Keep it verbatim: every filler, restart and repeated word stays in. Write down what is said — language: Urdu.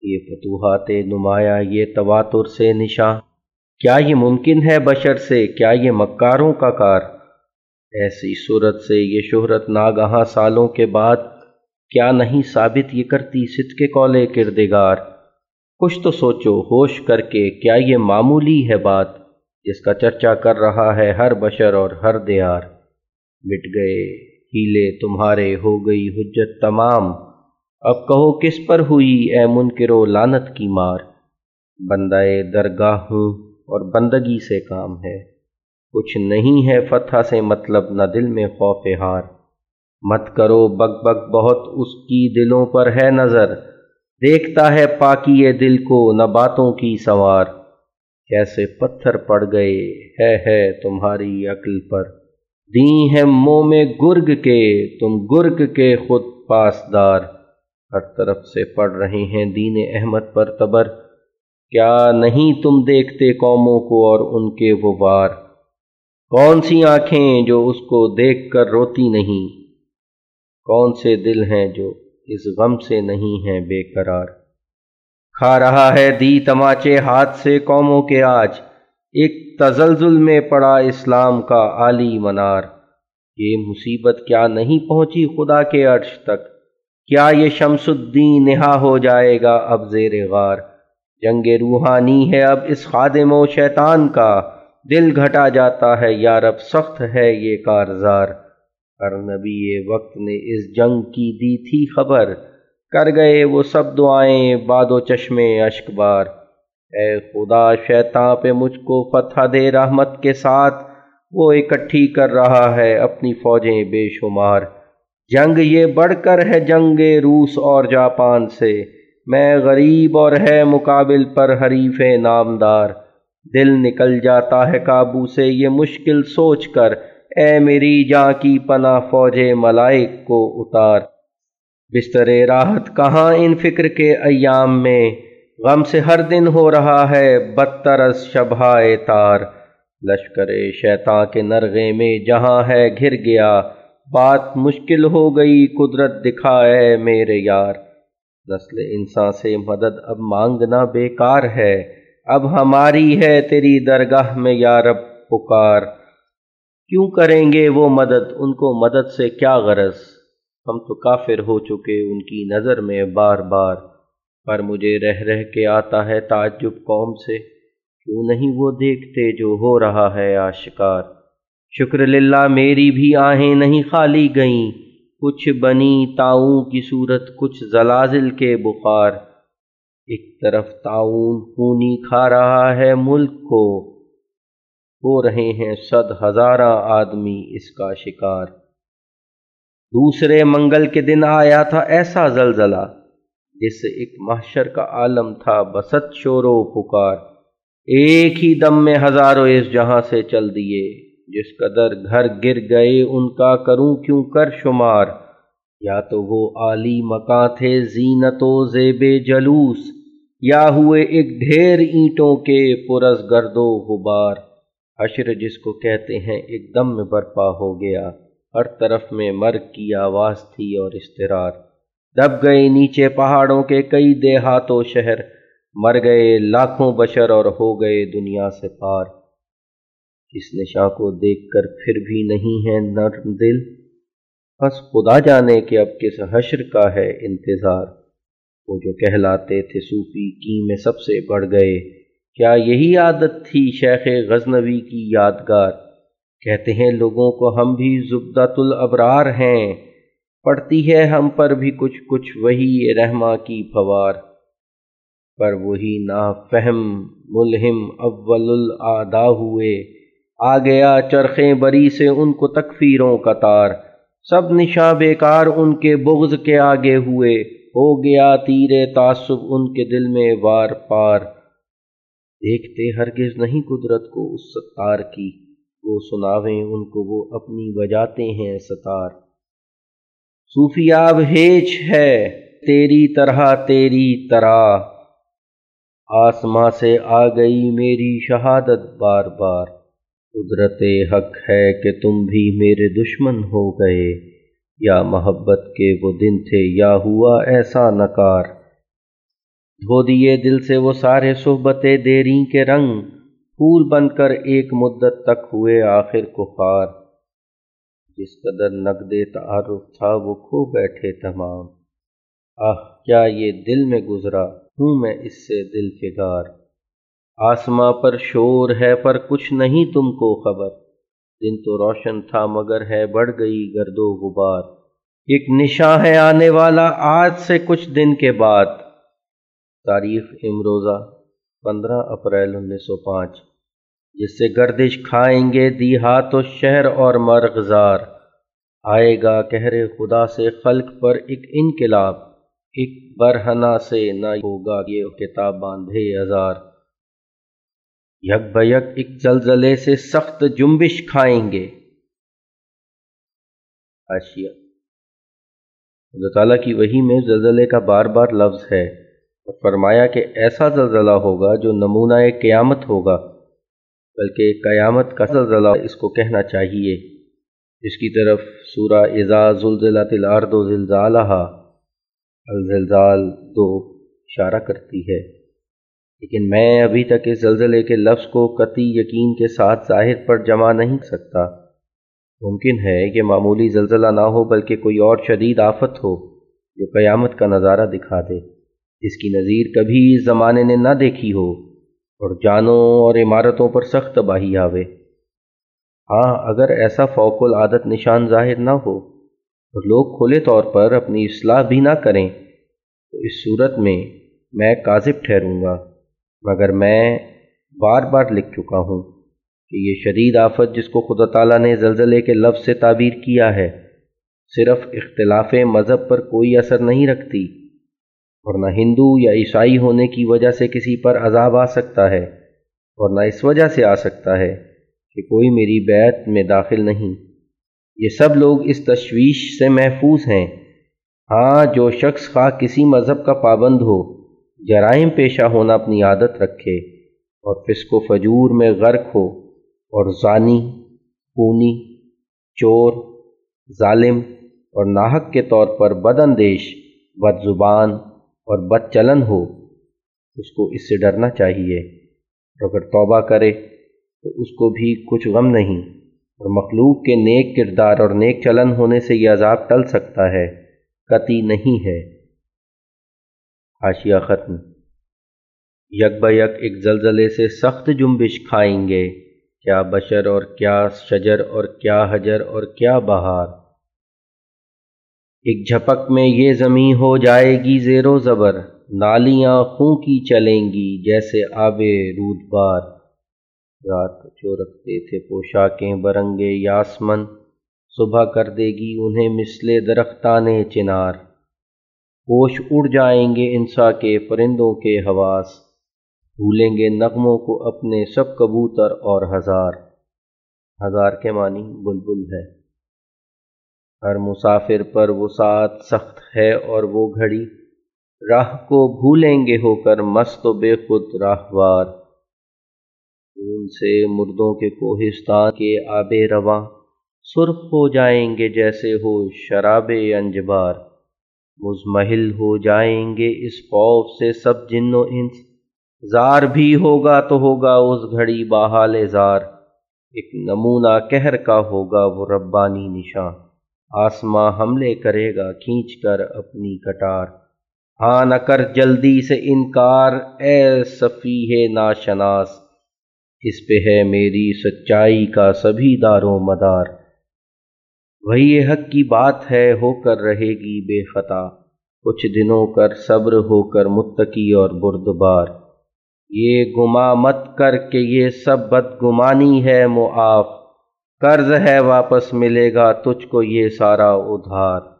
یہ فتوحات نمایاں، یہ تواتر سے نشاں، کیا یہ ممکن ہے بشر سے؟ کیا یہ مکاروں کا کار؟ ایسی صورت سے یہ شہرت ناگہاں سالوں کے بعد، کیا نہیں ثابت یہ کرتی صدق قول کردگار؟ کچھ تو سوچو ہوش کر کے، کیا یہ معمولی ہے بات جس کا چرچا کر رہا ہے ہر بشر اور ہر دیار؟ مٹ گئے ہیلے تمہارے، ہو گئی حجت تمام، اب کہو کس پر ہوئی اے منکرو لعنت کی مار؟ بندہ درگاہ ہوں اور بندگی سے کام ہے، کچھ نہیں ہے فتح سے مطلب، نہ دل میں خوف ہار۔ مت کرو بک بک بہت، اس کی دلوں پر ہے نظر، دیکھتا ہے پاکی دل کو نہ باتوں کی سوار۔ کیسے پتھر پڑ گئے ہے ہے تمہاری عقل پر، دی ہیں منہ میں گرگ کے تم گرگ کے خود پاسدار۔ ہر طرف سے پڑ رہے ہیں دین احمد پر تبر، کیا نہیں تم دیکھتے قوموں کو اور ان کے وہ وار؟ کون سی آنکھیں جو اس کو دیکھ کر روتی نہیں، کون سے دل ہیں جو اس غم سے نہیں ہیں بے قرار؟ کھا رہا ہے دی تماچے ہاتھ سے قوموں کے آج، ایک تزلزل میں پڑا اسلام کا عالی منار۔ یہ مصیبت کیا نہیں پہنچی خدا کے عرش تک، کیا یہ شمس الدین نہا ہو جائے گا اب زیر غار؟ جنگ روحانی ہے اب اس خادم و شیطان کا، دل گھٹا جاتا ہے یارب سخت ہے یہ کارزار۔ ہر نبی وقت نے اس جنگ کی دی تھی خبر، کر گئے وہ سب دعائیں باد و چشمے اشک بار۔ اے خدا شیطان پہ مجھ کو فتح دے رحمت کے ساتھ، وہ اکٹھی کر رہا ہے اپنی فوجیں بے شمار۔ جنگ یہ بڑھ کر ہے جنگ روس اور جاپان سے، میں غریب اور ہے مقابل پر حریف نامدار۔ دل نکل جاتا ہے قابو سے یہ مشکل سوچ کر، اے میری جاں کی پناہ فوج ملائک کو اتار۔ بستر راحت کہاں ان فکر کے ایام میں، غم سے ہر دن ہو رہا ہے بدتر از شبہائے تار۔ لشکر شیطان کے نرغے میں جہاں ہے گھر گیا، بات مشکل ہو گئی قدرت دکھائے میرے یار۔ نسل انسان سے مدد اب مانگنا بیکار ہے، اب ہماری ہے تیری درگاہ میں یا رب پکار۔ کیوں کریں گے وہ مدد، ان کو مدد سے کیا غرض، ہم تو کافر ہو چکے ان کی نظر میں بار بار۔ پر مجھے رہ رہ کے آتا ہے تعجب قوم سے، کیوں نہیں وہ دیکھتے جو ہو رہا ہے آشکار؟ شکر للہ میری بھی آہیں نہیں خالی گئیں، کچھ بنی طاعون کی صورت، کچھ زلازل کے بخار۔ ایک طرف طاعون خونی کھا رہا ہے ملک کو، ہو رہے ہیں صد ہزاراں آدمی اس کا شکار۔ دوسرے منگل کے دن آیا تھا ایسا زلزلہ، جس سے ایک محشر کا عالم تھا بست شور و پکار۔ ایک ہی دم میں ہزاروں اس جہاں سے چل دیے، جس قدر گھر گر گئے ان کا کروں کیوں کر شمار۔ یا تو وہ عالی مکاں تھے زینت و زیب جلوس، یا ہوئے ایک ڈھیر اینٹوں کے پر از گرد و غبار۔ حشر جس کو کہتے ہیں ایک دم میں برپا ہو گیا، ہر طرف میں مرگ کی آواز تھی اور اضطرار۔ دب گئے نیچے پہاڑوں کے کئی دیہات و شہر، مر گئے لاکھوں بشر اور ہو گئے دنیا سے پار۔ اس نشاں کو دیکھ کر پھر بھی نہیں ہے نرم دل، بس خدا جانے کہ اب کس حشر کا ہے انتظار۔ وہ جو کہلاتے تھے صوفی کی میں سب سے بڑھ گئے، کیا یہی عادت تھی شیخ غزنوی کی یادگار؟ کہتے ہیں لوگوں کو ہم بھی زبدۃ الابرار ہیں، پڑتی ہے ہم پر بھی کچھ کچھ وہی رحماں کی پھوار۔ پر وہی نافہم ملہم اول الاعداء ہوئے، آ گیا چرخیں بری سے ان کو تکفیروں کا تار۔ سب نشاں بیکار ان کے بغض کے آگے ہوئے، ہو گیا تیر تعصب ان کے دل میں وار پار۔ دیکھتے ہرگز نہیں قدرت کو اس ستار کی، وہ سناویں ان کو وہ اپنی بجاتے ہیں ستار۔ صوفی آب ہیچ ہے تیری طرح تیری طرح، آسماں سے آ گئی میری شہادت بار بار۔ قدرت حق ہے کہ تم بھی میرے دشمن ہو گئے، یا محبت کے وہ دن تھے یا ہوا ایسا نکار۔ دھو دیے دل سے وہ سارے صحبتیں دیریں کے رنگ، پھول بن کر ایک مدت تک ہوئے آخر کو خار۔ جس قدر نقد تعارف تھا وہ کھو بیٹھے تمام، آہ کیا یہ دل میں گزرا ہوں میں اس سے دل فگار۔ آسماں پر شور ہے پر کچھ نہیں تم کو خبر، دن تو روشن تھا مگر ہے بڑھ گئی گرد و غبار۔ ایک نشاں ہے آنے والا آج سے کچھ دن کے بعد۔ تاریخ امروزہ پندرہ اپریل انیس سو پانچ۔ جس سے گردش کھائیں گے دیہات و شہر اور مرغزار، آئے گا قہر خدا سے خلق پر ایک انقلاب، ایک برہنہ سے نہ ہوگا یہ کتاب باندھے ہزار۔ یک بیک ایک زلزلے سے سخت جنبش کھائیں گے۔ حاشیہ: اللہ تعالیٰ کی وحی میں زلزلے کا بار بار لفظ ہے اور فرمایا کہ ایسا زلزلہ ہوگا جو نمونہ قیامت ہوگا، بلکہ قیامت کا زلزلہ اس کو کہنا چاہیے۔ اس کی طرف سورہ اذا زلزلت الارض زلزالہا الزلزال دو اشارہ کرتی ہے، لیکن میں ابھی تک اس زلزلے کے لفظ کو قطعی یقین کے ساتھ ظاہر پر جمع نہیں سکتا۔ ممکن ہے کہ معمولی زلزلہ نہ ہو بلکہ کوئی اور شدید آفت ہو جو قیامت کا نظارہ دکھا دے، جس کی نظیر کبھی اس زمانے نے نہ دیکھی ہو اور جانوں اور عمارتوں پر سخت تباہی آوے۔ ہاں اگر ایسا فوق العادت نشان ظاہر نہ ہو اور لوگ کھلے طور پر اپنی اصلاح بھی نہ کریں تو اس صورت میں میں کاذب ٹھہروں گا، مگر میں بار بار لکھ چکا ہوں کہ یہ شدید آفت جس کو خدا تعالیٰ نے زلزلے کے لفظ سے تعبیر کیا ہے صرف اختلاف مذہب پر کوئی اثر نہیں رکھتی، اور نہ ہندو یا عیسائی ہونے کی وجہ سے کسی پر عذاب آ سکتا ہے، اور نہ اس وجہ سے آ سکتا ہے کہ کوئی میری بیعت میں داخل نہیں۔ یہ سب لوگ اس تشویش سے محفوظ ہیں۔ ہاں جو شخص خواہ کسی مذہب کا پابند ہو، جرائم پیشہ ہونا اپنی عادت رکھے اور فسق و فجور میں غرق ہو، اور زانی، خونی، چور، ظالم اور ناحق کے طور پر بد اندیش، بد زبان اور بد چلن ہو، اس کو اس سے ڈرنا چاہیے، اور اگر توبہ کرے تو اس کو بھی کچھ غم نہیں، اور مخلوق کے نیک کردار اور نیک چلن ہونے سے یہ عذاب ٹل سکتا ہے، قطعی نہیں ہے۔ حاشیہ ختم۔ یک بیک ایک زلزلے سے سخت جنبش کھائیں گے، کیا بشر اور کیا شجر اور کیا حجر اور کیا بہار۔ ایک جھپک میں یہ زمین ہو جائے گی زیر و زبر، نالیاں خون کی چلیں گی جیسے آب رودبار۔ رات جو رکھتے تھے پوشاکیں برنگے یاسمن، صبح کر دے گی انہیں مثل درختان چنار۔ ہوش اڑ جائیں گے انسا کے پرندوں کے حواس، بھولیں گے نغموں کو اپنے سب کبوتر اور ہزار۔ ہزار کے معنی بلبل ہے۔ ہر مسافر پر وسعت سخت ہے اور وہ گھڑی، راہ کو بھولیں گے ہو کر مست و بے خود راہوار۔ خون سے مردوں کے کوہستان کے آب رواں، سرخ ہو جائیں گے جیسے ہو شراب انجبار۔ مزمحل ہو جائیں گے اس خوف سے سب جن و انس، زار بھی ہوگا تو ہوگا اس گھڑی باحال زار۔ ایک نمونہ قہر کا ہوگا وہ ربانی نشاں، آسماں حملے کرے گا کھینچ کر اپنی کٹار۔ ہاں نہ کر جلدی سے انکار اے سفیہ ناشناس، اس پہ ہے میری سچائی کا سبھی دار و مدار۔ وہی حق کی بات ہے ہو کر رہے گی بے خطا، کچھ دنوں کر صبر ہو کر متقی اور بردبار۔ یہ گما مت کر کہ یہ سب بدگمانی ہے معاف، قرض ہے واپس ملے گا تجھ کو یہ سارا ادھار۔